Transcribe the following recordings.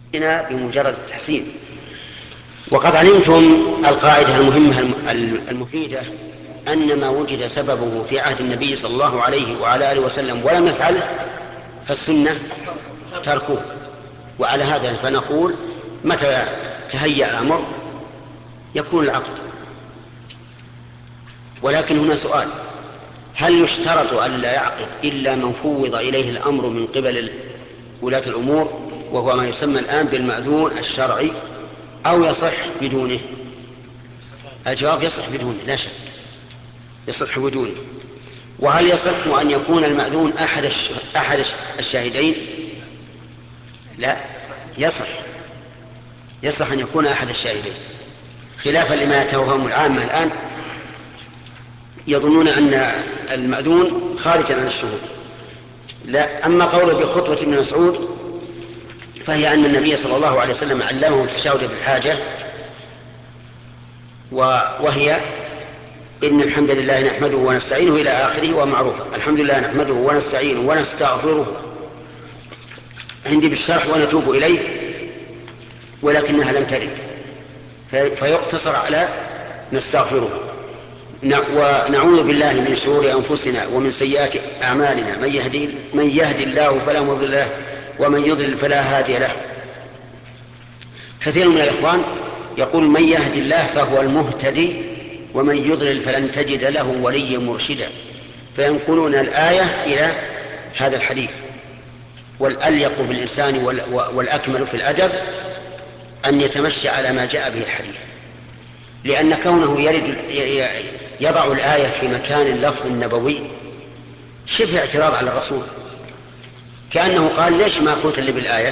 بمجرد التحسين. وقد علمتم القاعدة المهمة المفيدة أن ما وجد سببه في عهد النبي صلى الله عليه وعلى آله وسلم ولم يفعله فالسنة تركوه. وعلى هذا فنقول متى تهيأ الأمر يكون العقد. ولكن هنا سؤال: هل يشترط أن لا يعقد إلا من فوض إليه الأمر من قبل ولاة الأمور، وهو ما يسمى الآن بالمأذون الشرعي، أو يصح بدونه؟ الجواب: يصح بدونه لا شك، يصح بدونه. وهل يصح أن يكون المأذون أحد الشاهدين؟ لا، يصح أن يكون أحد الشاهدين، خلافا لما يتوهم العامة الآن، يظنون أن المأذون خارج عن الشهود. لا. أما قوله بخطوة ابن مسعود فهي أن النبي صلى الله عليه وسلم علمه التشهد بالحاجة، وهي: إن الحمد لله نحمده ونستعينه إلى آخره، ومعروفة: الحمد لله نحمده ونستعينه ونستغفره، عندي بالشرح ونتوب إليه، ولكنها لم ترد، فيقتصر على نستغفره. ونعوذ بالله من شرور أنفسنا ومن سيئات أعمالنا، من يهدي الله فلا مضل له ومن يضلل فلا هادي له. كثير من الإخوان يقول: من يهدي الله فهو المهتدي ومن يضلل فلن تجد له وليا مرشدا، فينقلون الآية إلى هذا الحديث. والأليق بالإنسان والأكمل في الأدب أن يتمشى على ما جاء به الحديث، لأن كونه يضع الآية في مكان اللفظ النبوي شبه اعتراض على الرسول، كأنه قال: ليش ما قلت اللي بالآية؟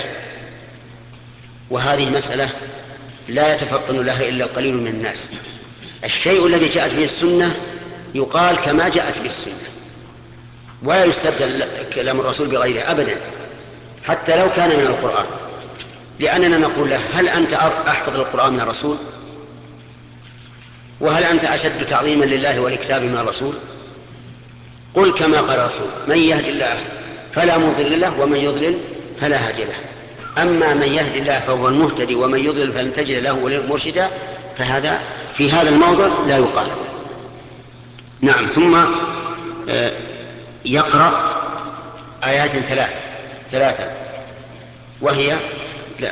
وهذه مسألة لا يتفطن لها إلا القليل من الناس. الشيء الذي جاءت به السنة يقال كما جاءت به السنة، ولا يستبدل كلام الرسول بغيره أبدا، حتى لو كان من القرآن. لأننا نقول له: هل أنت أحفظ القرآن من الرسول؟ وهل أنت أشد تعظيما لله والكتاب من الرسول؟ قل كما قال الرسول: من يهد الله فلا مضل له ومن يضلل فلا هادي له. أما من يهد الله فهو المهتدي ومن يضلل فلن تجد له وليا مرشدا، فهذا في هذا الموضع لا يقال. نعم. ثم يقرأ آيات ثلاثة، وهي: لا،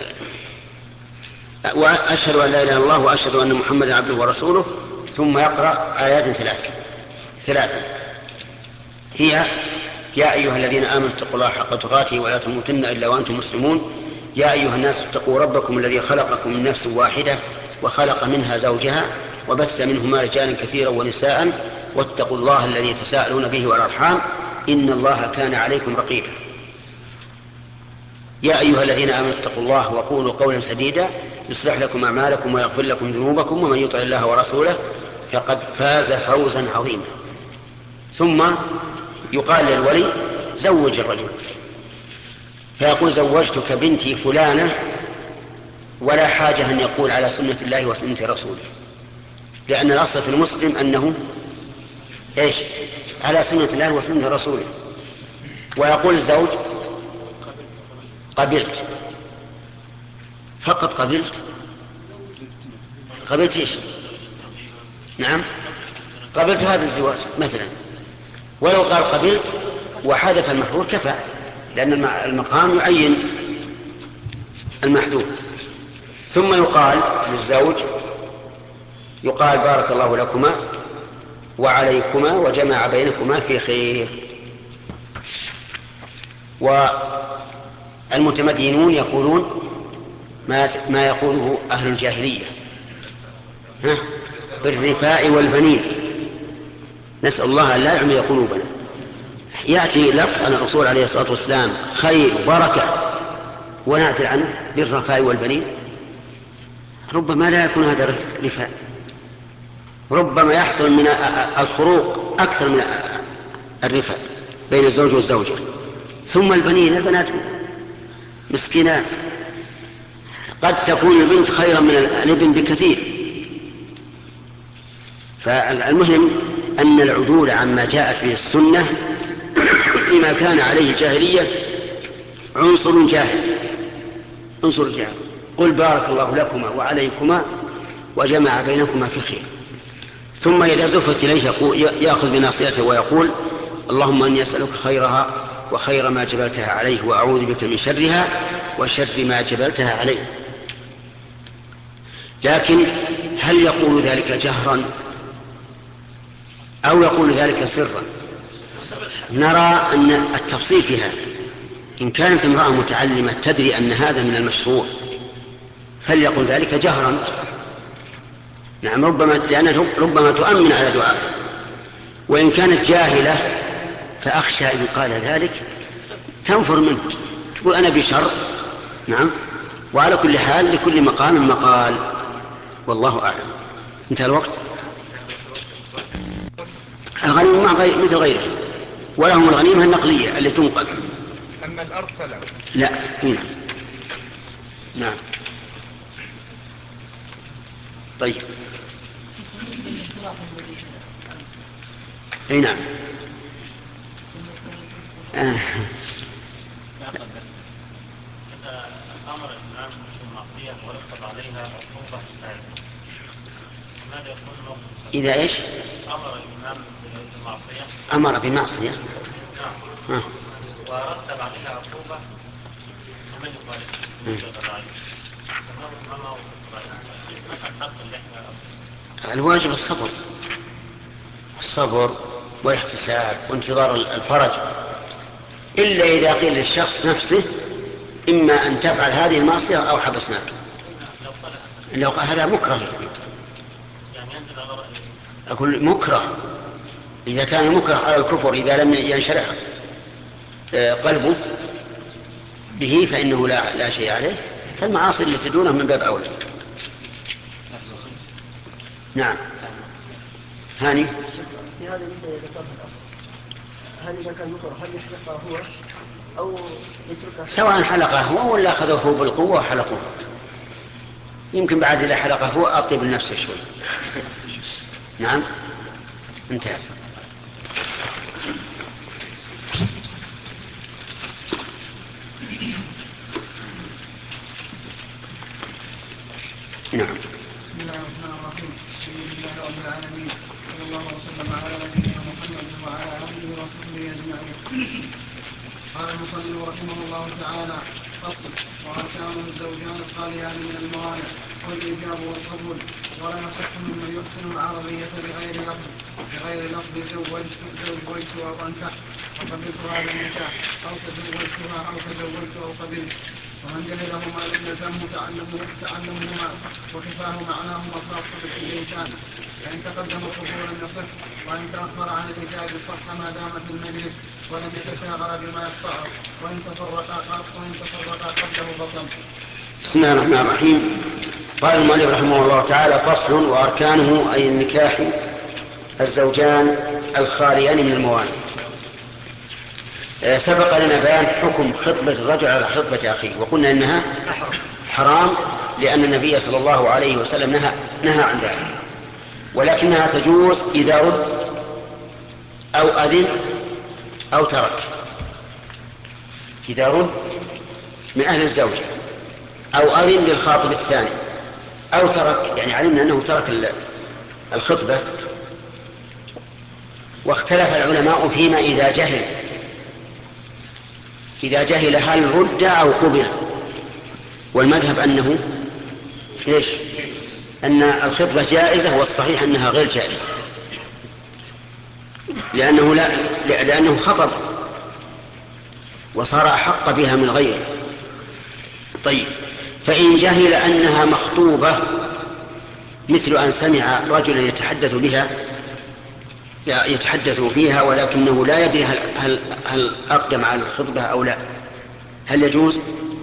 وأشهد أن لا إله إلا الله وأشهد أن محمدا عبده ورسوله. ثم يقرأ آيات ثلاثة، هي: يا أيها الذين آمنوا اتقوا الله حق تقاته ولا تموتن إلا وأنتم مسلمون. يا أيها الناس اتقوا ربكم الذي خلقكم من نفس واحدة وخلق منها زوجها وبث منهما رجالا كثيرا ونساء واتقوا الله الذي تساءلون به والأرحام إن الله كان عليكم رقيبا. يا أيها الذين آمنوا اتقوا الله وقولوا قولا سديدا يصلح لكم أعمالكم ويغفر لكم ذنوبكم ومن يطع الله ورسوله فقد فاز فوزا عظيما. ثم يقال للولي: زوج الرجل، فيقول: زوجتك بنتي فلانة، ولا حاجة أن يقول على سنة الله وسنة رسوله، لأن الأصل في المسلم أنه إيش؟ على سنة الله وسنة رسوله. ويقول الزوج: قبلت، فقط قبلت إيش؟ نعم، قبلت هذا الزواج مثلا. ولو قال قبلت وحذف المحظور كفى، لأن المقام يعين المحذور. ثم يقال للزوج: يقال بارك الله لكما وعليكما وجمع بينكما في خير. والمتمدينون يقولون ما يقوله أهل الجاهلية: بالرفاء والبنين. نسأل الله أن لا يعمي قلوبنا. يأتي لفظ عن الرسول عليه الصلاة والسلام: خير وبركة، ونأتي عنه بالرفاء والبنين. ربما لا يكون هذا رفاء، ربما يحصل من الخروق أكثر من الرفاء بين الزوج والزوجة. ثم البنين، البنات مسكينات، قد تكون البنت خيرا من الابن بكثير. فالمهم أن العدول عما جاءت به السنة لما كان عليه الجاهلية عنصر جاهل، انصر الجار. قل بارك الله لكما وعليكما وجمع بينكما في خير. ثم إذا زفت إليه يأخذ بناصيته ويقول اللهم أني أسألك خيرها وخير ما جبلتها عليه وأعوذ بك من شرها وشر ما جبلتها عليه. لكن هل يقول ذلك جهرا أو يقول ذلك سرا؟ نرى أن التفصيل في هذا. إن كانت امرأة متعلمة تدري أن هذا من المشروع فليقل ذلك جهرا. نعم، لأنها ربما تؤمن على دعائه. وإن كانت جاهلة فأخشى إن قال ذلك تنفر منه، تقول أنا بشر. نعم. وعلى كل حال لكل مقام مقال، والله أعلم. انتهى الوقت. الغنيمة مثل غيره، ولهم الغنيمة النقلية اللي تنقل. أما الأرض فلا. لا. هنا. نعم. طيب. اي نعم. إذا أمر الإمام بالمعصية ورتب عليها عقوبة فاعلة، ماذا يكون موقف؟ إذا إيش؟ أمر الإمام بالمعصية. أمر بمعصية. نعم. ورتب عليها عقوبة ومن يخالف ما موقف مثلا حق اللحية؟ الواجب الصبر والاحتساب وانتظار الفرج، إلا إذا قيل للشخص نفسه إما أن تفعل هذه المعصية أو حبسناك. لو هذا مكره، يعني ينزل على رأيه. أقول مكره. إذا كان مكره على الكفر إذا لم ينشرح قلبه به فإنه لا شيء عليه، فالمعاصي اللي تدونه من باب أولى. نعم. هاني في هذه المسألة ذكرها الأخ، هل إذا كان مكره هل يحلقه هو أو يتركه؟ سواء حلقه هو ولا أخذوه بالقوة وحلقوه، يمكن بعد إذا حلقه هو أطيب النفس شوي. نعم. انتهى. نعم. بسم الله الرحمن الرحيم. الحمد لله رب العالمين، صلى الله وسلم على نبينا محمد وعلى آله وصحبه أجمعين. قال المصنف رحمه الله تعالى: فصل. وأركان الزوجان الخاليان من الموانع والإيجاب والقبول، ولا يصح ممن يحسن العربية بغير لفظ زوجت أو أنكحت وقبلت هذا النكاح أو تزوجتها أو تزوجت أو قبلت. ومن جهلهما لم يلزمه تعلمهما وخفاه معناهما خاصة بالإنسان، فإن تقدم القبول لم يصح، وإن تأخر عن الإجاب صح ما دام في المجلس ولم يتشاغل بما يقطعه، وإن تفرقا قبله بطل. بسم الله الرحمن الرحيم. قال المؤلف رحمه الله تعالى: فصل. وأركانه أي النكاح الزوجان الخاليان من الموانع. سبق لنا بيان حكم خطبة الرجل على خطبة أخيه، وقلنا إنها حرام لأن النبي صلى الله عليه وسلم نهى عن ذلك، ولكنها تجوز إذا رد أو أذن أو ترك. إذا رد من أهل الزوجة أو أذن للخاطب الثاني أو ترك، يعني علمنا أنه ترك الخطبة. واختلف العلماء فيما إذا جهل هل رد أو قبل، والمذهب أنه إيش؟ أن الخطبة جائزة، والصحيح أنها غير جائزة لأنه خطب وصار أحق بها من غيره. طيب، فإن جهل أنها مخطوبة مثل أن سمع رجلا يتحدث فيها ولكنه لا يدري هل أقدم على الخطبة أو لا، هل يجوز؟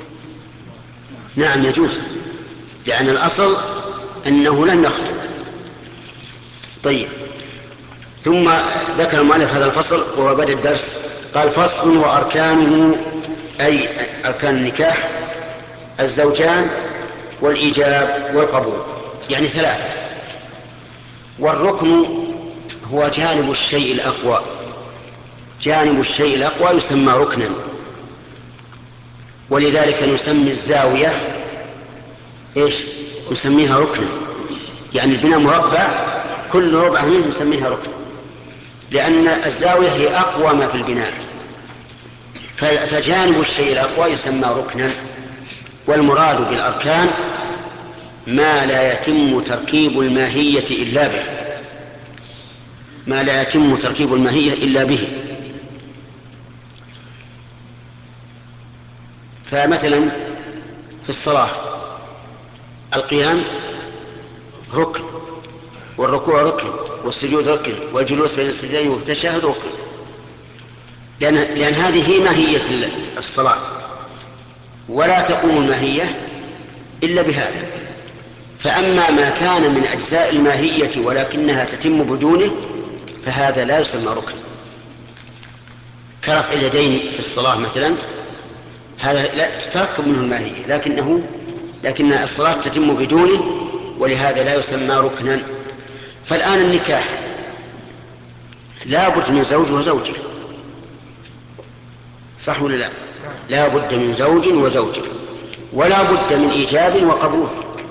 نعم يجوز، لأن الأصل أنه لم يخطب. طيب، ثم ذكر المؤلف هذا الفصل وهو بدء الدرس. قال: فصل. وأركانه أي أركان النكاح الزوجان والإيجاب والقبول، يعني 3. والركن هو جانب الشيء الأقوى، جانب الشيء الأقوى يسمى ركنا. ولذلك نسمي الزاوية إيش؟ نسميها ركنا، يعني البناء مربع كل ربع منه نسميها ركن، لأن الزاوية هي أقوى ما في البناء، فجانب الشيء الأقوى يسمى ركنا. والمراد بالأركان ما لا يتم تركيب الماهية إلا به، ما لا يتم تركيب الماهية إلا به. فمثلا في الصلاة القيام ركن، والركوع ركن، والسجود ركن، والجلوس بين السجدين والتشهد ركن، لأن هذه هي ماهية الصلاة، ولا تقوم الماهية إلا بهذا. فأما ما كان من أجزاء الماهية ولكنها تتم بدونه فهذا لا يسمى ركن، كرفع اليدين في الصلاة مثلا، هذا لا تتركب منه الماهية لكن الصلاة تتم بدونه، ولهذا لا يسمى ركنا. فالآن النكاح لا بد من زوج وزوجة، صح ولا لا؟ لا بد من زوج وزوجة، ولا بد من إيجاب وقبول،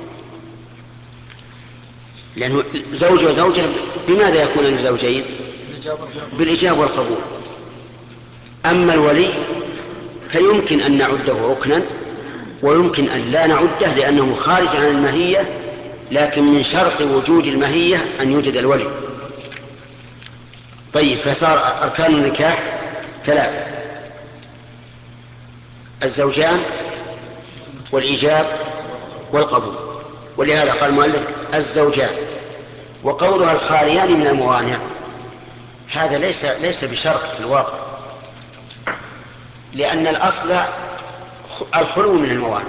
لأنه زوج وزوجة بماذا يكون الزوجين؟ بالإجاب والقبول. أما الولي فيمكن أن نعده ركنا ويمكن أن لا نعده لأنه خارج عن الماهية، لكن من شرط وجود الماهية أن يوجد الولي. طيب، فصار أركان النكاح 3: الزوجان والإيجاب والقبول، ولهذا قال المؤلف الزوجان. وقولها الخاليان من الموانع هذا ليس بشرط في الواقع، لأن الأصل الخلو من الموانع.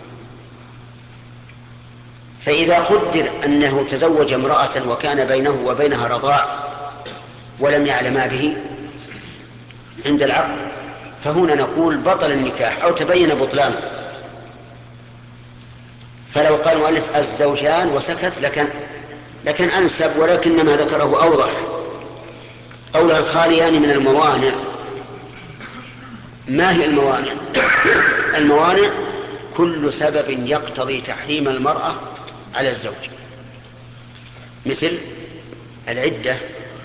فإذا قدر أنه تزوج امرأة وكان بينه وبينها رضاع ولم يعلما به عند العقد، فهنا نقول بطل النكاح أو تبين بطلانه. فلو قال المؤلف الزوجان وسكت لكن أنسب، ولكن ما ذكره أوضح. قولها الخاليان من الموانع، ما هي الموانع؟ الموانع كل سبب يقتضي تحريم المرأة على الزوج، مثل العدة،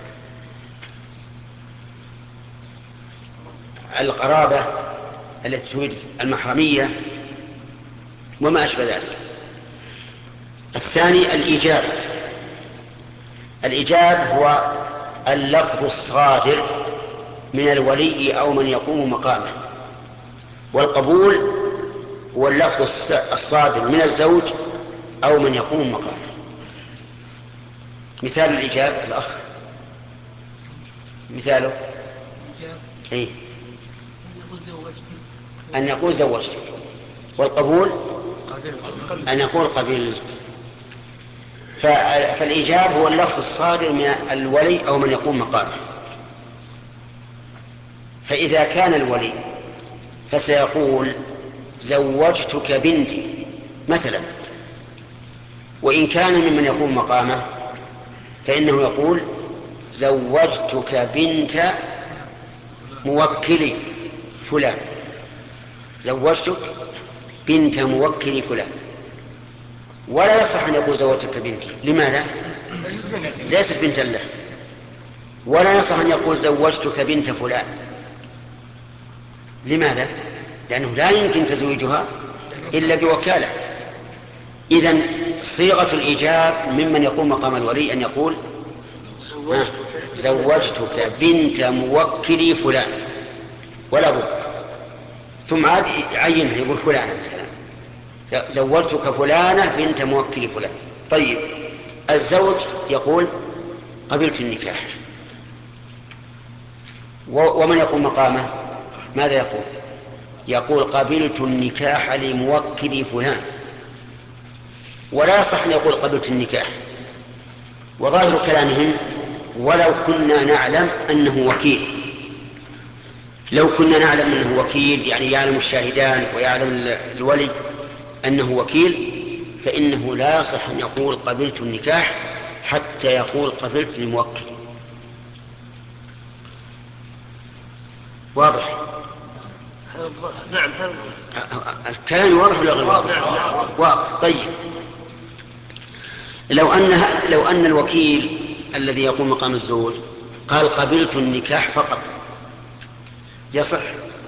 القرابة التي تريد المحرمية، وما أشبه ذلك. الثاني الإيجاب هو اللفظ الصادر من الولي أو من يقوم مقامه، والقبول هو اللفظ الصادر من الزوج أو من يقوم مقامه. مثال الإيجاب الأخ مثاله إيه؟ أن يقول زوجتك، والقبول أن يقول قبلت. فالإيجاب هو اللفظ الصادر من الولي أو من يقوم مقامه. فإذا كان الولي فسيقول زوجتك بنتي مثلا، وإن كان ممن يقوم مقامه فإنه يقول زوجتك بنت موكلي فلان، زوجتك بنت موكلي فلان. ولا يصح أن يقول زوجتك بنتي، لماذا؟ ليست بنتا له. ولا يصح أن يقول زوجتك بنت فلان، لماذا؟ لأنه لا يمكن تزويجها إلا بوكالة. إذن صيغة الإيجاب ممن يقوم مقام الولي أن يقول زوجتك بنت موكلي فلان، ولا بد. ثم عاد يعينها، يقول فلانة مثلا، زوجتك فلانة بنت موكلي فلان. طيب، الزوج يقول قبلت النكاح، ومن يقوم مقامه ماذا يقول؟ يقول قبلت النكاح لموكل فلان. ولا يصح أن يقول قبلت النكاح. وظاهر كلامهم ولو كنا نعلم أنه وكيل، لو كنا نعلم أنه وكيل، يعني يعلم الشاهدان ويعلم الولي أنه وكيل، فإنه لا يصح أن يقول قبلت النكاح حتى يقول قبلت الموكل. واضح؟ نعم. الكلام واضح ولا غير واضح؟ واضح. طيب، لو أن الوكيل الذي يقوم مقام الزوج قال قبلت النكاح فقط، يصح؟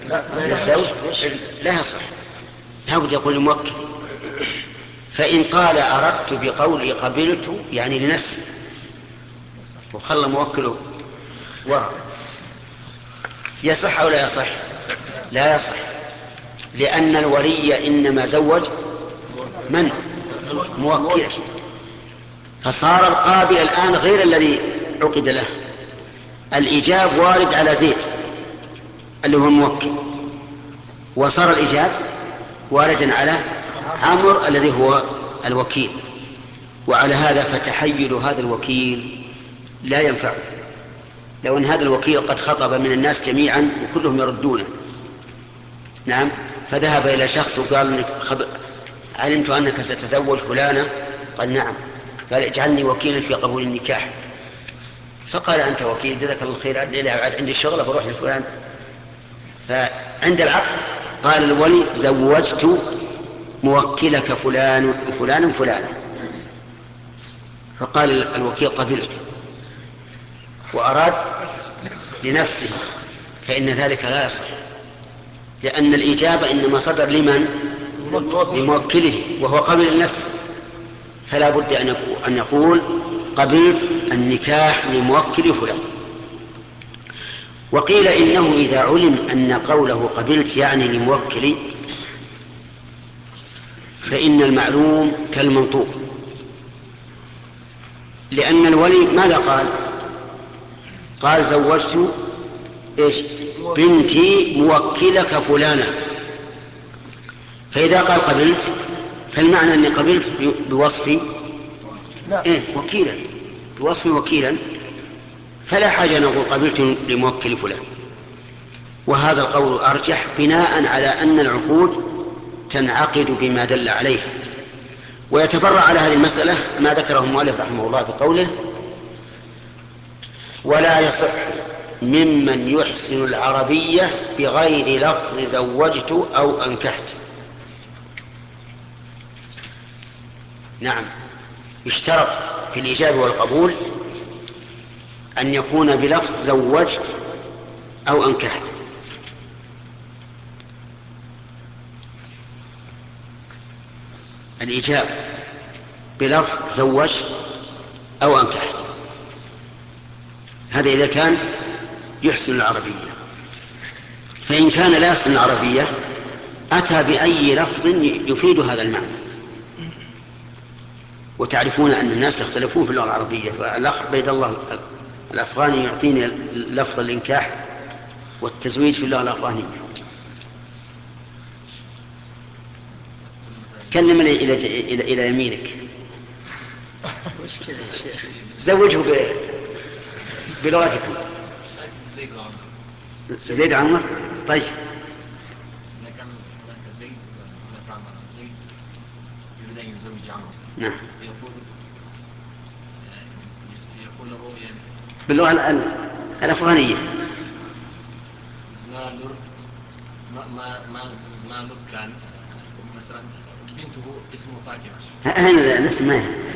لا يصح، لابد يقول الموكل. فإن قال أردت بقولي قبلت يعني لنفسي وخلى موكله ورد، يصح أو لا يصح؟ لا يصح، لأن الولي إنما زوج من؟ موكله، فصار القابل الآن غير الذي عقد له. الإيجاب وارد على زيد اللي هو الموكل، وصار الإيجاب واردا على عمرو الذي هو الوكيل، وعلى هذا فتحيل هذا الوكيل لا ينفعه. لو أن هذا الوكيل قد خطب من الناس جميعا وكلهم يردونه، نعم، فذهب إلى شخص وقال علمت أنك ستتزوج فلانة، قال نعم، قال اجعلني وكيلا في قبول النكاح، فقال أنت وكيل جزاك الله خير، عندي الشغل بروح لفلان. فعند العقد قال الولي زوجت موكلك فلان فلان فلان، فقال الوكيل قبلت وأراد لنفسه، فإن ذلك لا يصح، لأن الإجابة إنما صدر لمن؟ لموكله، وهو قبل لنفسه، فلا بد أن يقول قبلت النكاح لموكل فلان. وقيل إنه إذا علم أن قوله قبلت يعني لموكل فإن المعلوم كالمنطوق، لأن الولي ماذا قال؟ قال زوجت إيش؟ بنتي موكلك فلانا، فإذا قال قبلت فالمعنى أني قبلت بوصفي وكيلا، بوصفي وكيلا، فلا حاجة أن نقول قبلت لموكل فلان. وهذا القول أرجح بناء على أن العقود تنعقد بما دل عليه. ويتفرع على هذه المسألة ما ذكره المؤلف رحمه الله بقوله ولا يصح ممن يحسن العربية بغير لفظ زوجت أو أنكحت. نعم، يشترط في الإجابة والقبول أن يكون بلفظ زوجت أو أنكحت. الإجابة بلفظ زوجت أو أنكحت، هذا إذا كان يحسن العربية. فإن كان لا يحسن العربية أتى بأي لفظ يفيد هذا المعنى. وتعرفون أن الناس يختلفون في اللغة العربية، فالأخ بيد الله الأفغاني يعطيني لفظ الإنكاح والتزويج في اللغة الأفغانية. كلمني إلى يمينك. مشكلة يا شيخ. زوجه بلغتكم. زيد عمر. طيب. كان هناك زيد هناك عمر، زيد يريد أن يزوج عمر. نعم. يقول له يعني باللغة الأفغانية. ما لب كان مثلا بنته اسمه فاطمة. أنا نسمعها.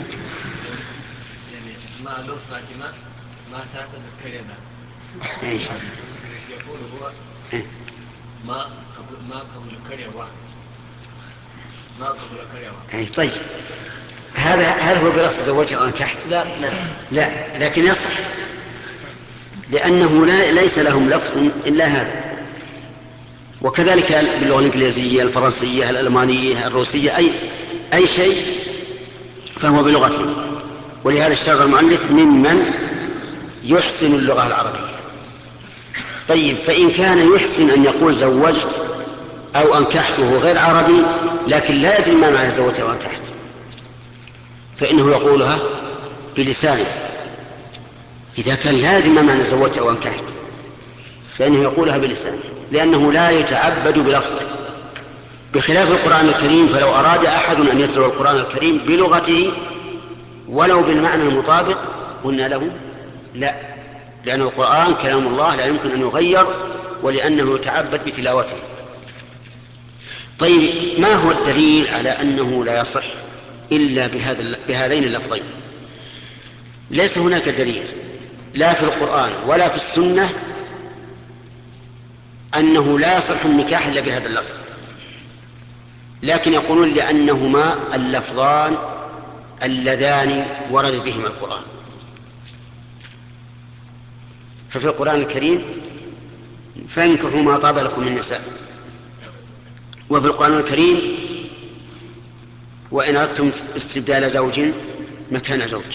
يعني ما لب فاطمة ما تأكل الكريمة. يقول هو ما قبل الكريمة. ما قبل الكريمة. طيب، هل هو بلفظ زوجه أو أنكحت؟ لا، لكن يصح، لأنه ليس لهم لفظ إلا هذا. وكذلك باللغة الإنجليزية، الفرنسية، الألمانية، الروسية، أي شيء فهو بلغتهم. ولهذا اشترط المؤلف ممن يحسن اللغة العربية. طيب، فإن كان يحسن أن يقول زوجت أو أنكحته غير عربي لكن لا يدري ما معنى زوجت أو أنكحت، فإنه يقولها بلسانه. إذا كان لا يدري ما معنى زوجت أو أنكحت فإنه يقولها بلسانه، لأنه لا يتعبد بلفظه، بخلاف القرآن الكريم. فلو أراد أحد أن يتلو القرآن الكريم بلغته ولو بالمعنى المطابق قلنا له لا، لأن القرآن كلام الله لا يمكن أن يغير، ولأنه يتعبد بتلاوته. طيب ما هو الدليل على أنه لا يصح إلا بهذين اللفظين؟ ليس هناك دليل لا في القرآن ولا في السنة أنه لا يصح النكاح إلا بهذا اللفظ، لكن يقولون لأنهما اللفظان اللذان ورد بهما القرآن. ففي القرآن الكريم فانكحوا ما طاب لكم من النساء، وفي القرآن الكريم وإن أردتم استبدال زوج مكان زوج.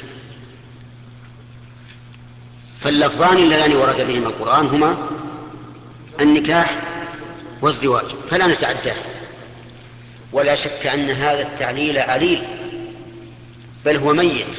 فاللفظان اللذان ورد بهما القرآن هما النكاح والزواج، فلا نتعداه. ولا شك أن هذا التعليل عليل، بل هو ميت.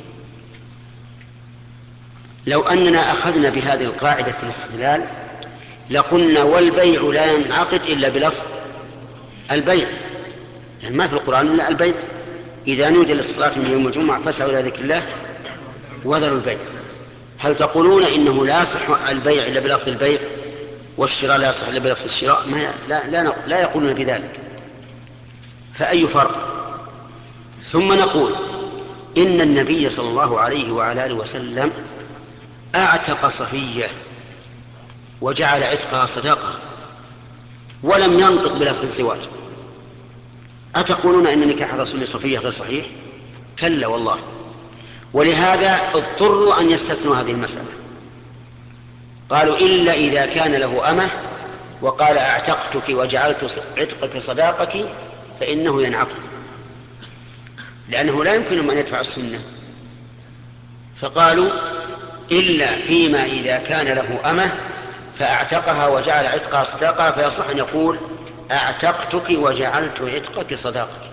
لو أننا أخذنا بهذه القاعدة في الاستدلال لقلنا والبيع لا ينعقد إلا بلفظ البيع، يعني ما في القرآن إلا البيع. إذا نودي للصلاة من يوم الجمعة فاسعوا إلى ذكر الله وذروا البيع. هل تقولون إنه لا يصح البيع إلا بلفظ البيع والشراء لا يصح إلا بلفظ الشراء؟ لا يقولون بذلك. فأي فرق؟ ثم نقول إن النبي صلى الله عليه وعلى آله وسلم أعتق صفية وجعل عتقها صداقة ولم ينطق بلفظ الزواج. أتقولون إن نكاح الرسول صفية غير صحيح؟ كلا والله. ولهذا اضطروا أن يستثنوا هذه المسألة، قالوا إلا إذا كان له أمة وقال أعتقتك وجعلت عتقك صداقك فإنه ينعقد، لأنه لا يمكن أن يدفع السنة. فقالوا إلا فيما إذا كان له أمة فأعتقها وجعل عتقها صداقة، فيصح أن يقول أعتقتك وجعلت عتقك صداقك.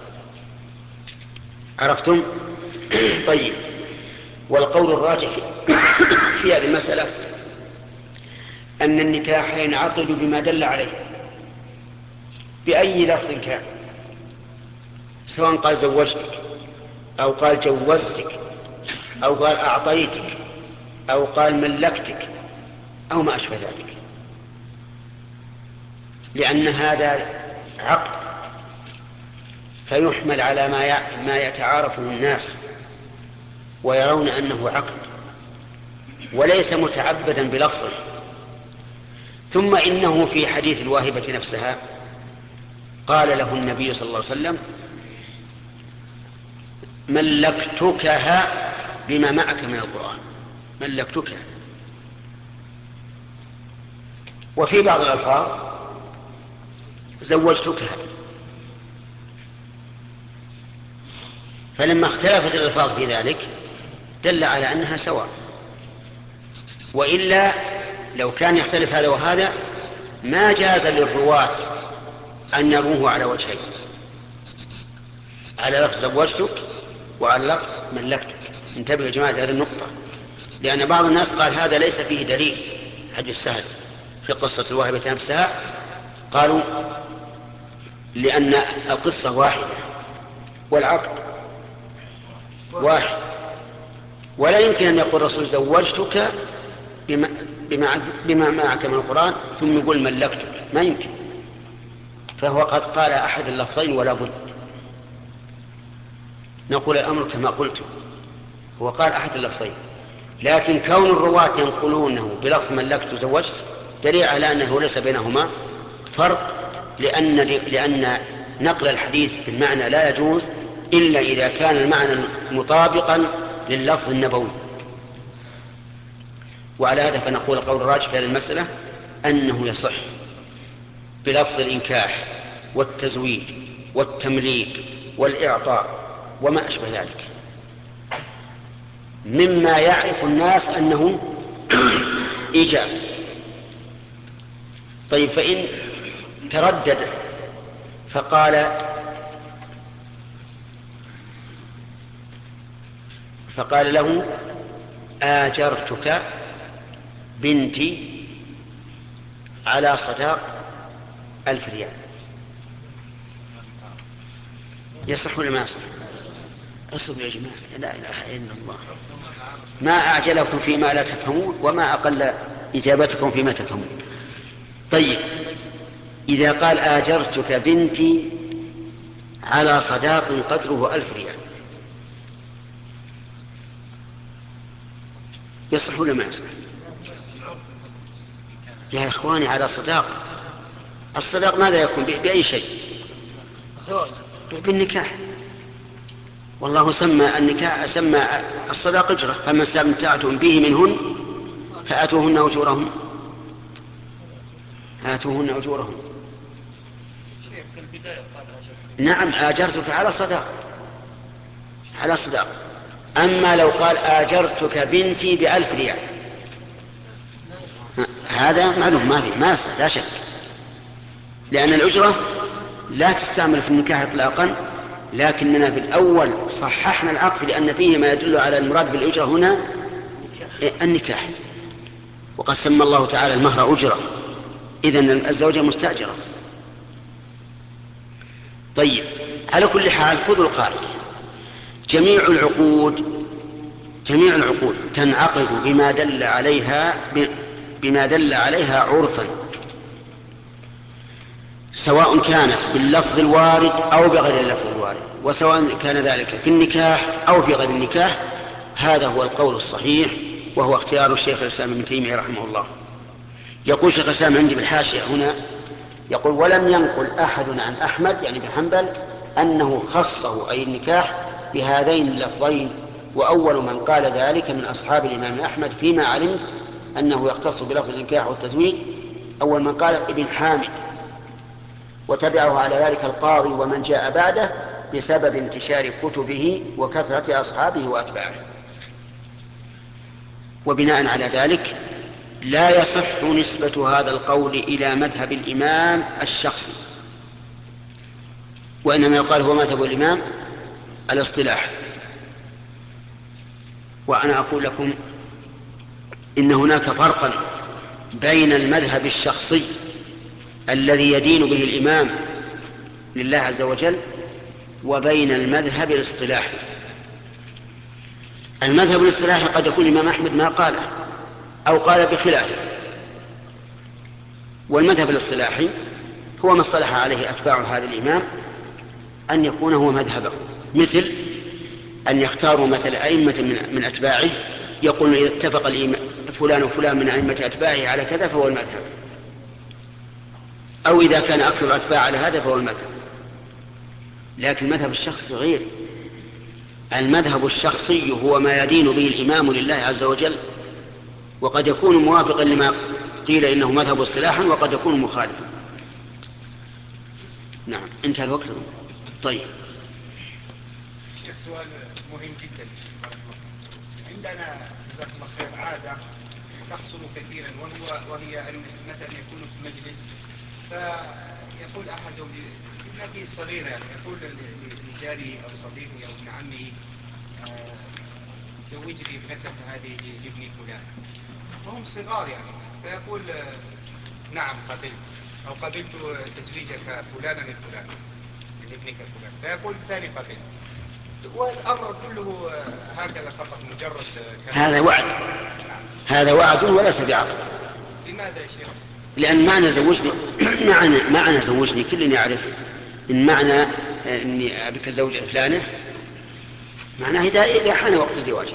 عرفتم؟ طيب، والقول الراجح في هذه المسألة أن النكاح ينعقد بما دل عليه بأي لفظ كان، سواء قال زوجتك أو قال جوزتك أو قال أعطيتك أو قال ملكتك أو ما أشبه ذلك، لأن هذا عقد فيحمل على ما يتعارفه الناس ويرون أنه عقد وليس متعبدا بلفظه. ثم إنه في حديث الواهبة نفسها قال له النبي صلى الله عليه وسلم ملكتكها بما معك من القرآن، ملكتكها. وفي بعض الألفاظ زوجتكها. فلما اختلفت الألفاظ في ذلك دل على أنها سواء، وإلا لو كان يختلف هذا وهذا ما جاز للرواة أن يروه على وجهين، على لفظ زوجتك وعلى لفظ ملكتك. انتبهوا يا جماعة هذه النقطة، لأن بعض الناس قال هذا ليس فيه دليل. حديث سهل في قصة الواهبة نفسها قالوا لأن القصة واحدة والعقد واحد، ولا يمكن أن يقول الرسول زوجتك بما معك من القرآن ثم يقول ملكتك، ما يمكن. فهو قد قال أحد اللفظين ولا بد. نقول الأمر كما قلت، هو قال أحد اللفظين، لكن كون الرواة ينقلونه بلفظ ملكت وزوجت دليل على أنه ليس بينهما فرق، لأن نقل الحديث بالمعنى لا يجوز إلا إذا كان المعنى مطابقا لللفظ النبوي. وعلى هذا فنقول القول الراجح في هذه المسألة أنه يصح بلفظ الإنكاح والتزويج والتمليك والإعطاء وما أشبه ذلك مما يعرف الناس أنه إيجاب. طيب، فإن تردد فقال له آجرتك بنتي على صداق 1000 ريال، يصح ولا ما يصح؟ اصبروا يا جماعة، لا إله إلا الله. ما أعجلكم فيما لا تفهمون وما أقل إجابتكم فيما تفهمون. طيب، إذا قال آجرتك بنتي على صداق قدره 1000 ريال يصح ولا ما يصح؟ يا إخواني على صداق. الصداق ماذا يكون؟ بأي شيء؟ بالنكاح. والله سمى النكاح، سمى الصداق أجرة، فما استمتعتم به منهن فآتوهن أجورهن. آتوهن أجورهن. نعم آجرتك على صداق، على صداق. أما لو قال آجرتك بنتي ب1000 ريال هذا معلوم ما لا شك، لأن الأجرة لا تستعمل في النكاح إطلاقا، لكننا في الأول صححنا العقد لأن فيه ما يدل على المراد بالأجرة هنا النكاح، وقد سمى الله تعالى المهر أجرة، إذن الزوجة مستأجرة. طيب، على كل حال خذوا القاعدة: جميع العقود تنعقد بما دل عليها عرفا، سواء كانت باللفظ الوارد أو بغير اللفظ الوارد، وسواء كان ذلك في النكاح أو في غير النكاح. هذا هو القول الصحيح، وهو اختيار الشيخ الإسلام ابن تيمية رحمه الله. يقول شيخ الإسلام عندي بالحاشية هنا، يقول: ولم ينقل أحد عن أحمد يعني بن حنبل أنه خصه أي النكاح بهذين اللفظين، وأول من قال ذلك من أصحاب الإمام أحمد فيما علمت أنه يختص بلفظ النكاح والتزويج، أول من قال ابن حامد، وتبعه على ذلك القاضي ومن جاء بعده بسبب انتشار كتبه وكثرة أصحابه وأتباعه. وبناء على ذلك لا يصح نسبة هذا القول إلى مذهب الإمام الشخصي، وإنما يقال هو مذهب الإمام الاصطلاح. وأنا أقول لكم إن هناك فرقا بين المذهب الشخصي الذي يدين به الإمام لله عز وجل وبين المذهب الاصطلاحي. المذهب الاصطلاحي قد يكون الإمام أحمد ما قاله أو قال بخلافه، والمذهب الاصطلاحي هو ما اصطلح عليه أتباع هذا الإمام أن يكون هو مذهبه، مثل أن يختاروا مثل أئمة من أتباعه، يقولون إذا اتفق فلان وفلان من أئمة أتباعه على كذا فهو المذهب، أو إذا كان أكثر الأتباع على هذا فهو المذهب. لكن المذهب الشخصي غير. المذهب الشخصي هو ما يدين به الإمام لله عز وجل، وقد يكون موافقا لما قيل إنه مذهب اصطلاحا، وقد يكون مخالفا. نعم، انتهى الوقت. طيب، سؤال مهم جدا. عندنا جزاك الله خير عادة تحصل كثيرا، وهي أن مثلا يكون في مجلس فيقول أحدهم لابنته الصغيرة، يعني يقول لجاره أو صديقه أو ابن عمه: زوجني ابنتك هذه لابني فلان، وهم صغار يعني، فيقول: نعم قبلت، أو قبلت تزويجك فلانا من فلان من ابنك فلان، فيقول الثاني قبلت، والأمر كله هكذا فقط مجرد هذا وعد. هذا وعد وليس بعقد. لماذا يا شيخ؟ لأن معنى زوجني معنى زوجني كل يعرف إن معنى إني أبيك زوج فلانة معناه إذا حان وقت زواجه.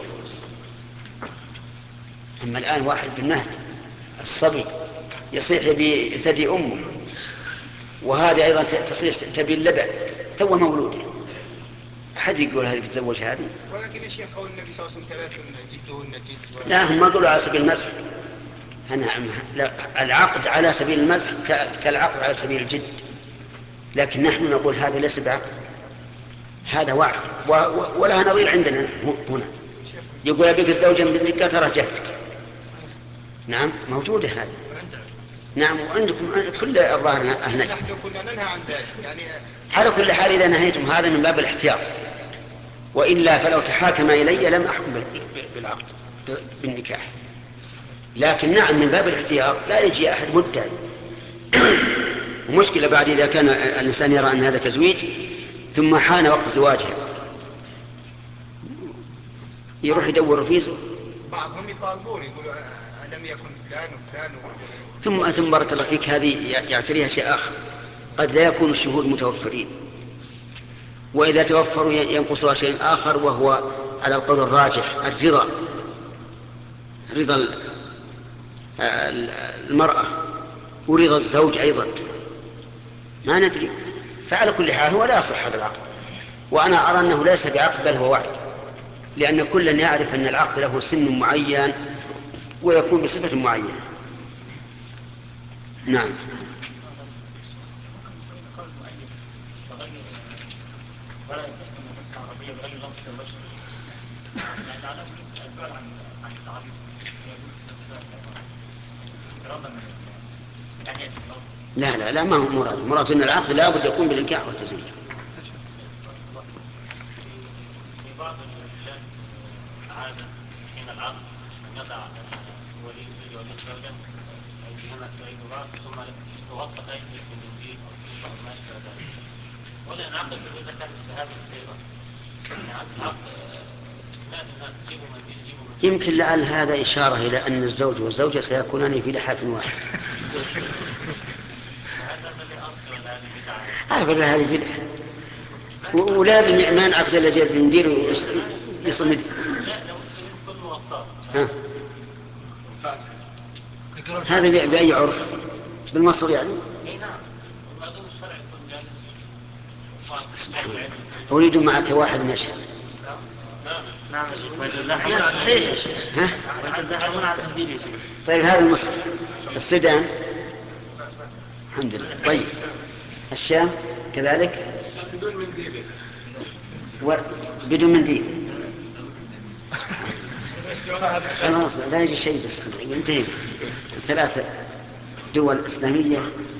أما الآن واحد بالنهد الصبي يصيح بثدي أمه، وهذه أيضا تصيح تبي اللبن تو مولوده، أحد يقول هذه بتزوج هذه؟ ولكن يا شيخ قول النبي صلى الله عليه وسلم: ثلاث جدهن جد. لا، هم ما قالوا على سبيل المزح. العقد على سبيل المزح كالعقد على سبيل الجد، لكن نحن نقول هذا ليس بعقد، هذا وعد، ولها نظير عندنا هنا. يقول أبيك الزوجة من بنتك ترى جهتك. نعم، موجودة هذه. نعم، وعندكم كل الظاهر نحن كنا ننهى عن ذلك يعني. على كل حال إذا نهيتم هذا من باب الاحتياط، وإلا فلو تحاكم إلي لم أحكم بالعقد بالنكاح. لكن نعم، من باب الاحتياط لا يجي أحد مدعي ومشكلة بعد إذا كان الإنسان يرى أن هذا تزويج ثم حان وقت زواجها يروح يدور رفيزه. بعضهم يطالبون يقولوا: ألم يكن فلان وفلان ثم بارك الله فيك، هذه يعتريها شيء آخر، قد لا يكون الشهود متوفرين، وإذا توفروا ينقصها شيء آخر، وهو على القول الراجح رضا المرأة ورضا الزوج أيضا، ما ندري. فعلى كل حال هو لا يصح هذا العقد، وأنا أرى أنه ليس بعقد بل هو وعد، لأن كلا يعرف أن العقد له سن معين ويكون بصفة معينة. نعم. ولا يصح من اللغة العربية بغير لفظ الوجه، يعني على البعد عن التعريف اعتراضا يعني اللفظ. لا ما هو مراد أن العقد لا بد يكون بالإنكاح والتزويج. في بعض البلاد عادة حين العقد أن يضع ولي الزوج وولي الزوجة أيديهما في أيدي بعض، ثم تغطى أيدي بالمنديل أو توضع ما أشبه ذلك. ولا العقد إذا كان بهذه الصيغة، يعني العقد نادي الناس جيبوا منديل. يمكن لعل هذا إشارة إلى أن الزوج والزوجة سيكونان في لحاف واحد. هذا الذي أصل ولا هذه بدعة؟ أبدا هذه بدعة، ولازم ما نعقد إلا جيب المنديل ويصمد. لا لو يكون موطأ. هذا بأي عرف؟ بالمصر يعني؟ اي نعم، ما اظن الشرع يكون جالس. سبحان الله. أريد معك واحد نشهد. نعم لا صحيح يا شيخ. ها؟ طيب هذا مصر، السودان الحمد لله. طيب الشام كذلك بدون منديل. بدون منديل. خلاص لا يجي شيء، بس انتهي. ثلاثة دول إسلامية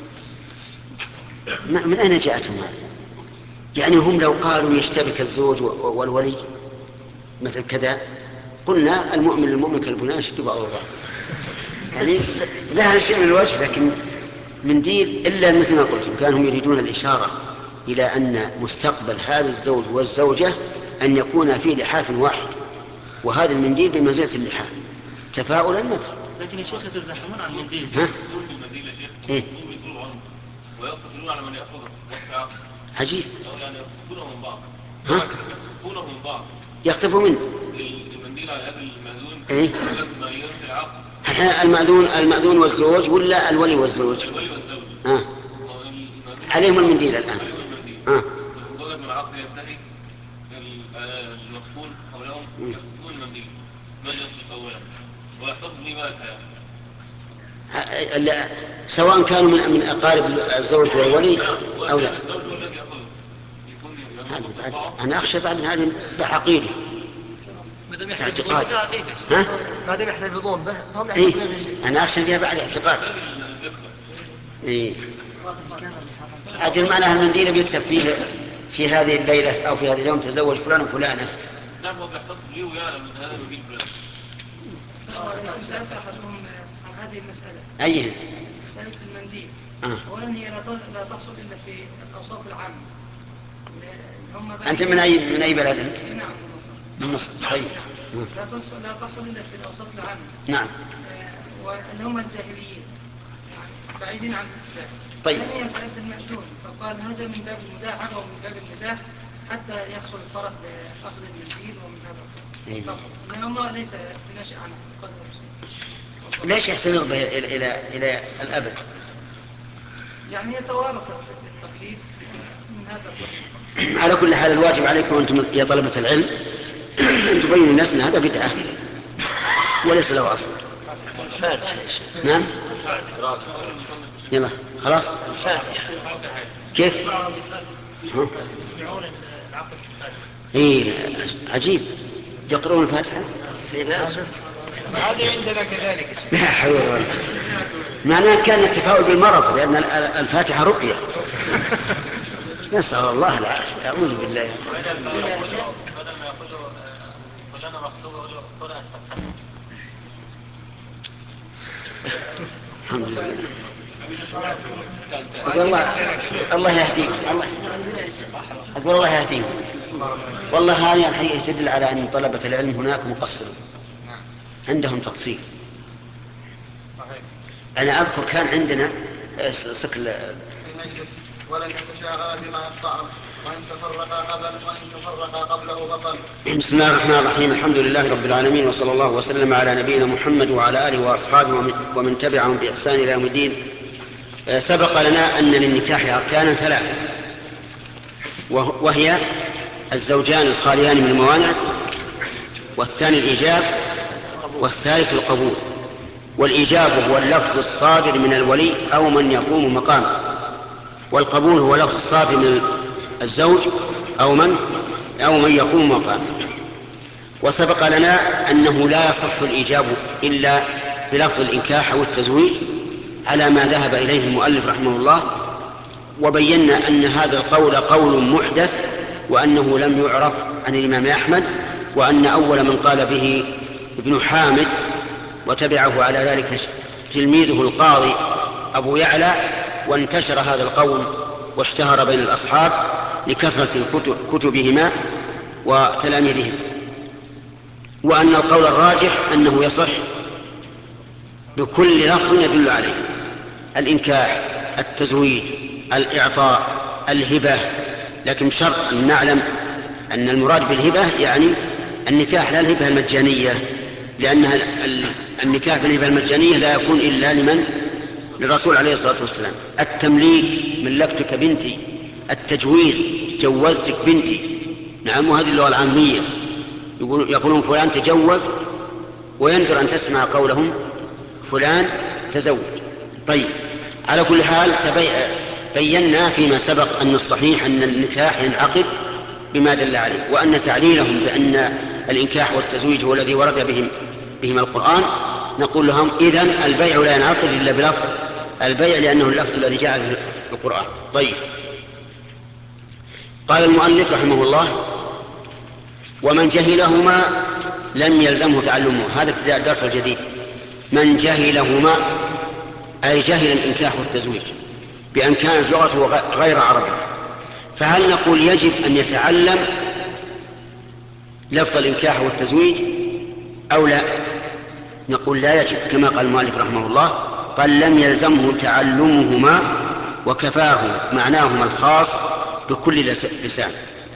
من أين جاءتهم هذه؟ يعني هم لو قالوا يشتبك الزوج والولي مثل كذا، قلنا المؤمن كالبنيان يشد بعضه بعض، يعني لها شيء من الوجه، لكن منديل إلا مثل ما قلت كانوا هم يريدون الإشارة إلى أن مستقبل هذا الزوج والزوجة أن يكون في لحاف واحد، وهذا المنديل بمنزلة اللحاف تفاؤلا مثلا. لكن يا شيخ يتزاحمون عن المنديل. ها؟ المنديل يا شيخ. إيه؟ يطولوا عنه ويقتلون على من يأخذه وقت عقد. عجيب. يعني يخطفونه من بعض. ها؟ يخطفونه من بعض. يختفوا منه المنديل على يد المأذون. إيه؟ ما ينهي العقد. المأذون والزوج ولا الولي والزوج؟ الولي والزوج. ها؟ عليهم المنديل الآن. عليهم المنديل. ها؟ مجرد ما العقد ينتهي الوقفون حولهم يخطفون المنديل. من يصرف أولا ويحتفظ به مال الحياة. سواء كانوا من أقارب الزوج والولي أو لا. الزوج هو الذي يأخذه. أنا أخشى بعد هذه بعقيدة. اعتقاد. ما دام يحتفظون به فهم إيه؟ يحتفظون به. أنا أخشى فيها بعد اعتقاد. إيه؟ أجل معناها المنديل بيكتب فيه في هذه الليلة أو في هذا اليوم تزوج فلان وفلانة. نعم هو بيحتفظ ليه ويعلم من هذا المنديل فلان. سألت أحدهم عن هذه المسألة. أيها؟ مسألة المنديل. أولا هي لا تحصل إلا في الأوساط العامة. أنت من أي بلد أنت؟ نعم من مصر. من مصر. طيب. لا تصل إلا في الأوساط العامة. نعم. واللي هم الجاهليين يعني بعيدين عن الالتزام. طيب. ثانيا سألت المأذون فقال هذا من باب المداعبة ومن باب المزاح حتى يحصل الفرق بأخذ المنديل ومن هذا. لأن الله ليس بناشئ عن اعتقاد شيء. ليش يحتفظ به إلى الأبد؟ يعني هي توارثت بالتقليد من هذا القبيل. على كل حال الواجب عليكم أنتم يا طلبة العلم أن تبينوا الناس أن هذا بدعة وليس له أصل. نعم. يلا خلاص. كيف؟ إيه عجيب يقرؤون الفاتحة. هذه عندنا كذلك. لا حول ولا قوة. معناه كان التفاؤل بالمرض لأن الفاتحة رقية. نسأل الله العافية. أعوذ بالله. بدل ما يقولوا فلانة مخطوبة يقولوا قرأت فتحة. الحمد لله. أقول الله يهديك. أقول الله يهديك. والله هذه الحقيقة تدل على أن طلبة العلم هناك مقصرون. عندهم تقصير. صحيح. أنا أذكر كان عندنا سكل في المجلس ولم يتشاغل بما يقطعه، وإن تفرقا قبله بطل. بسم الله الرحمن الرحيم. الحمد لله رب العالمين، وصلى الله وسلم على نبينا محمد وعلى آله وأصحابه ومن تبعهم بإحسان إلى يوم الدين. سبق لنا أن للنكاح أركانا ثلاثة، وهي الزوجان الخاليان من الموانع، والثاني الإيجاب، والثالث القبول. والإيجاب هو اللفظ الصادر من الولي أو من يقوم مقامه، والقبول هو اللفظ الصادر من الزوج أو من يقوم مقامه. وسبق لنا أنه لا يصح الإيجاب إلا بلفظ الإنكاح أو التزويج على ما ذهب إليه المؤلف رحمه الله، وبينا أن هذا القول قول محدث، وأنه لم يعرف عن الإمام أحمد، وأن أول من قال به ابن حامد، وتبعه على ذلك تلميذه القاضي أبو يعلى، وانتشر هذا القول واشتهر بين الأصحاب لكثرة كتبهما وتلاميذهم. وأن القول الراجح أنه يصح بكل لفظ يدل عليه: الإنكاح، التزويج، الإعطاء، الهبة، لكن بشرط أن نعلم أن المراد بالهبة يعني النكاح لا الهبة المجانية، لأن النكاح بالهبة المجانية لا يكون إلا للرسول عليه الصلاة والسلام. التمليك: ملكتك بنتي. التجويز: جوزتك بنتي. نعم، وهذه اللغة العامية، يقولون فلان تجوز، ويندر أن تسمع قولهم فلان تزوج. طيب، على كل حال بينا فيما سبق أن الصحيح أن النكاح ينعقد بما دل عليه، وأن تعليلهم بأن الإنكاح والتزويج هو الذي ورد بهما القرآن نقول لهم إذن البيع لا ينعقد إلا بلفظ البيع، لأنه اللفظ الذي جاء في القرآن. طيب، قال المؤلف رحمه الله: ومن جهلهما لم يلزمه تعلمه. هذا ابتداء الدرس الجديد. من جهلهما أي جهل الإنكاح والتزويج بأن كانت لغته غير عربية، فهل نقول يجب أن يتعلم لفظ الإنكاح والتزويج أو لا؟ نقول لا يجب، كما قال المؤلف رحمه الله: قال لم يلزمه تعلمهما وكفاه معناهما الخاص بكل لسان.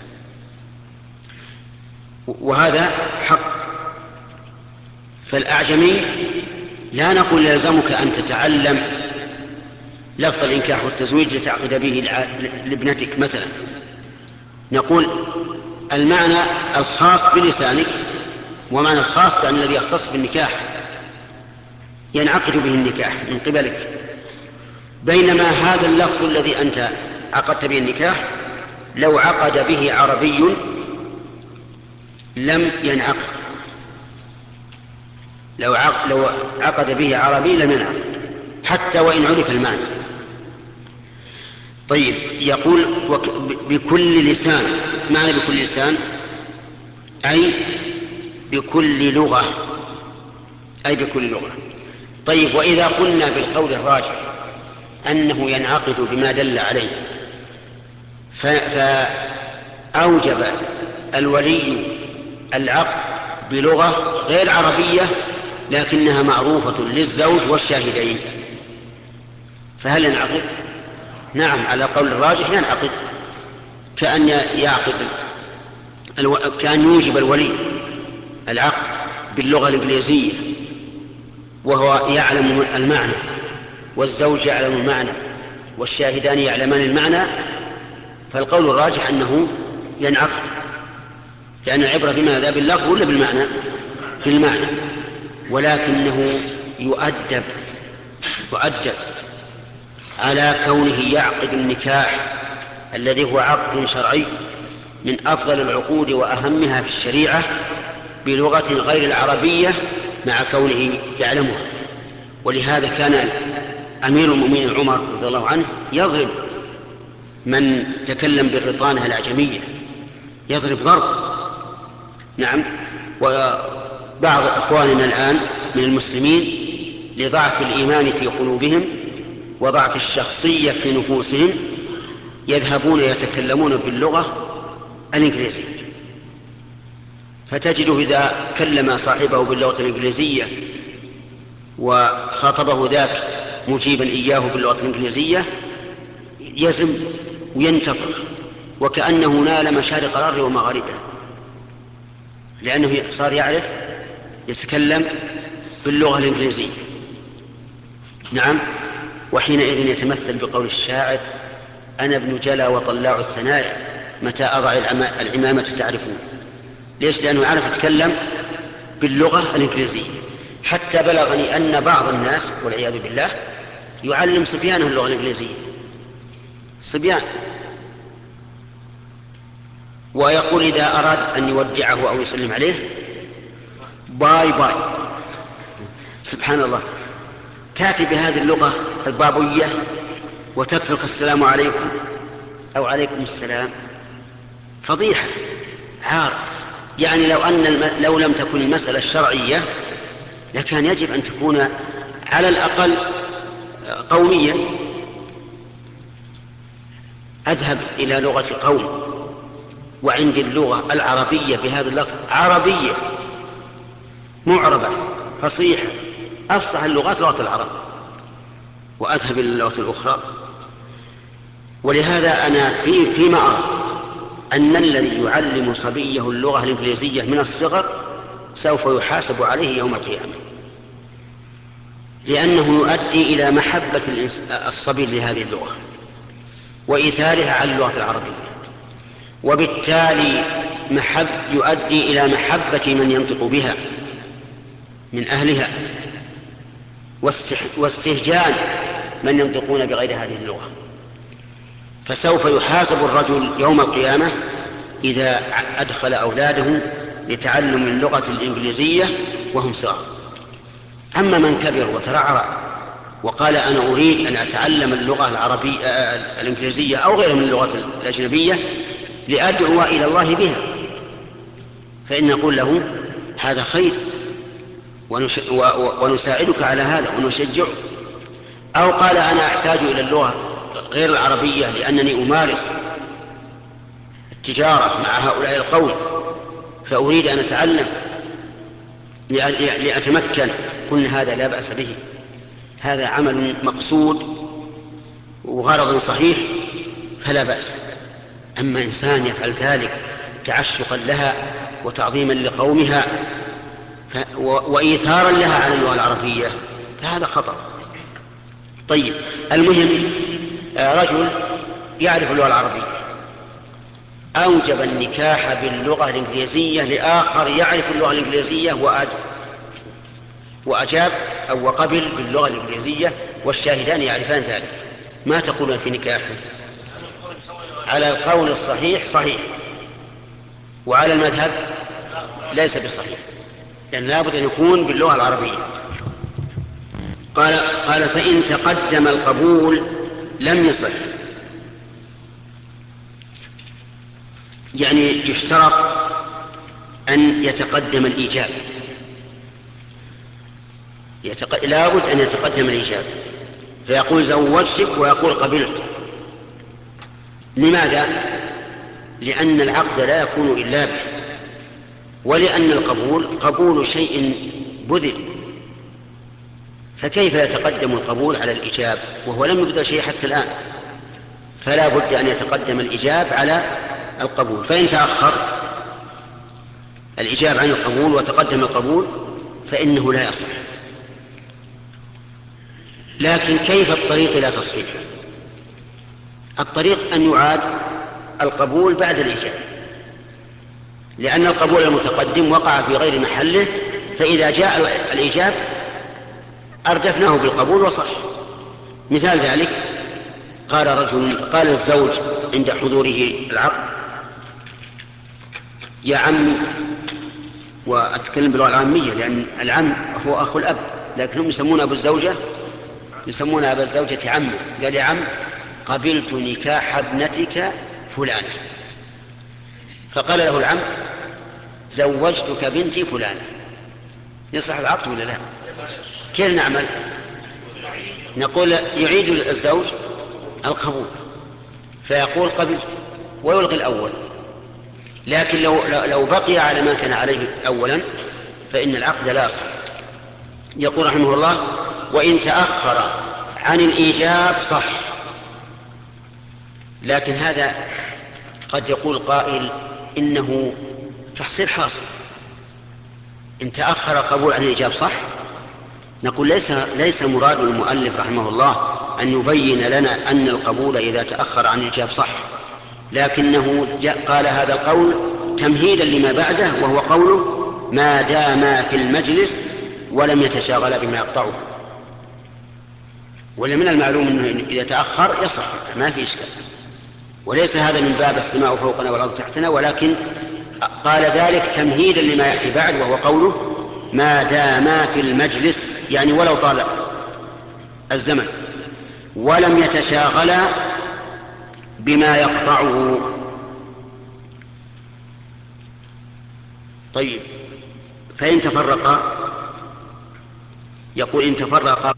وهذا حق. فالأعجمي لا نقول يلزمك أن تتعلم لفظ الإنكاح والتزويج لتعقد به لابنتك مثلا، نقول المعنى الخاص بلسانك، ومعنى الخاص يعني الذي يختص بالنكاح ينعقد به النكاح من قبلك، بينما هذا اللفظ الذي أنت عقدت به النكاح لو عقد به عربي لم ينعقد، لو عقد به عربي لم ينعقد حتى وإن عرف المعنى. طيب، يقول بكل لسان. معنى بكل لسان أي بكل لغة، أي بكل لغة. طيب، وإذا قلنا بالقول الراجح أنه ينعقد بما دل عليه، فأوجب الولي العقد بلغة غير عربية لكنها معروفة للزوج والشاهدين، فهل ينعقد؟ نعم، على قول الراجح ينعقد، كأن كأن يوجب الولي العقد باللغة الإنجليزية وهو يعلم المعنى، والزوج يعلم المعنى، والشاهدان يعلمان المعنى، فالقول الراجح أنه ينعقد، لأن العبرة بماذا؟ باللفظ ولا بالمعنى؟ بالمعنى. ولكنه يؤدب على كونه يعقد النكاح الذي هو عقد شرعي من أفضل العقود وأهمها في الشريعة بلغة غير العربية مع كونه يعلمها. ولهذا كان أمير المؤمنين عمر رضي الله عنه يضرب من تكلم بالرطانة الأعجمية، يضرب ضرب. نعم، وبعض إخواننا الآن من المسلمين لضعف الإيمان في قلوبهم وضعف الشخصية في نفوسهم يذهبون يتكلمون باللغة الإنجليزية، فتجده إذا كلم صاحبه باللغة الإنجليزية وخاطبه ذاك مجيبا إياه باللغة الإنجليزية يزم وينتفخ وكأنه نال مشارق الأرض ومغاربها، لأنه صار يعرف يتكلم باللغة الإنجليزية. نعم. وحينئذ يتمثل بقول الشاعر: أنا ابن جلا وطلاع الثنايا، متى أضع العمامة تعرفون. ليش؟ لأنه عرف يتكلم باللغة الإنجليزية، حتى بلغني أن بعض الناس والعياذ بالله يعلم صبيانه اللغة الإنجليزية، صبيان، ويقول إذا أراد أن يودعه أو يسلم عليه: باي باي. سبحان الله، تأتي بهذه اللغة البابوية وتترك السلام عليكم أو عليكم السلام. فضيحة، عار. يعني لو لم تكن المسألة الشرعية لكان يجب أن تكون على الأقل قومية. أذهب إلى لغة قوم وعندي اللغة العربية بهذا اللفظ عربية معربة فصيحة أفصح اللغات لغة العرب، وأذهب إلى اللغة الأخرى. ولهذا أنا فيما أرى أن الذي يعلم صبيه اللغة الإنجليزية من الصغر سوف يحاسب عليه يوم القيامة، لأنه يؤدي إلى محبة الصبي لهذه اللغة وإيثارها على اللغة العربية، وبالتالي يؤدي إلى محبة من ينطق بها من أهلها واستهجان من ينطقون بغير هذه اللغة. فسوف يحاسب الرجل يوم القيامة إذا أدخل أولاده لتعلم اللغة الإنجليزية وهم صغار. أما من كبر وترعرع وقال أنا أريد أن أتعلم اللغة العربية الإنجليزية أو غيرها من اللغات الأجنبية لأدعو إلى الله بها، فإن نقول له هذا خير ونساعدك على هذا ونشجعه. أو قال أنا أحتاج إلى اللغة غير العربية لأنني أمارس التجارة مع هؤلاء القوم فأريد أن أتعلم لأتمكن، قلنا هذا لا بأس به، هذا عمل مقصود وغرض صحيح فلا بأس. أما إنسان يفعل ذلك تعشقا لها وتعظيما لقومها وإيثارا لها عن اللغة العربية فهذا خطأ. طيب، المهم رجل يعرف اللغة العربية أوجب النكاح باللغة الإنجليزية لآخر يعرف اللغة الإنجليزية وأجاب أو وقبل باللغة الإنجليزية والشاهدان يعرفان ذلك، ما تقولون في نكاحه؟ على القول الصحيح صحيح، وعلى المذهب ليس بالصحيح، لأن لابد أن يكون باللغة العربية. قال فإن تقدم القبول لم يصح، يعني يشترط أن يتقدم الإيجاب، لابد أن يتقدم الإيجاب، فيقول زوجتك ويقول قبلت. لماذا؟ لأن العقد لا يكون إلا به، ولأن القبول قبول شيء بذل، فكيف يتقدم القبول على الإيجاب وهو لم يبذل شيء حتى الآن؟ فلا بد أن يتقدم الإيجاب على القبول. فإن تأخر الإيجاب عن القبول وتقدم القبول فإنه لا يصح. لكن كيف الطريق إلى تصحيح؟ الطريق أن يعاد القبول بعد الإيجاب، لأن القبول المتقدم وقع في غير محله، فإذا جاء الإيجاب أردفناه بالقبول وصح. مثال ذلك قال الزوج عند حضوره العقد: يا عمي، وأتكلم باللغة العامية لأن العم هو أخو الأب، لكنهم يسمون أبو الزوجة يسمون أبا الزوجة عمه. قال: يا عم، قبلت نكاح ابنتك فلانة. فقال له العم: زوجتك بنتي فلانة. يصح العقد ولا لا؟ كيف نعمل؟ نقول يعيد الزوج القبول فيقول قبلت ويلغي الأول، لكن لو بقي على ما كان عليه أولا فإن العقد لا يصح. يقول رحمه الله: وإن تأخر عن الإيجاب صح، لكن هذا قد يقول قائل إنه تحصيل حاصل، إن تأخر قبول عن الإيجاب صح. نقول ليس مراد المؤلف رحمه الله أن يبين لنا أن القبول إذا تأخر عن الإيجاب صح، لكنه قال هذا القول تمهيدا لما بعده، وهو قوله ما دام في المجلس ولم يتشاغل بما يقطعه. ومن المعلوم أنه إذا تأخر يصح ما في إشكال، وليس هذا من باب السماء فوقنا والأرض تحتنا، ولكن قال ذلك تمهيدا لما يأتي بعد، وهو قوله ما دام في المجلس، يعني ولو طال الزمن، ولم يتشاغل بما يقطعه. طيب، فإن تفرقا، يقول إن تفرقا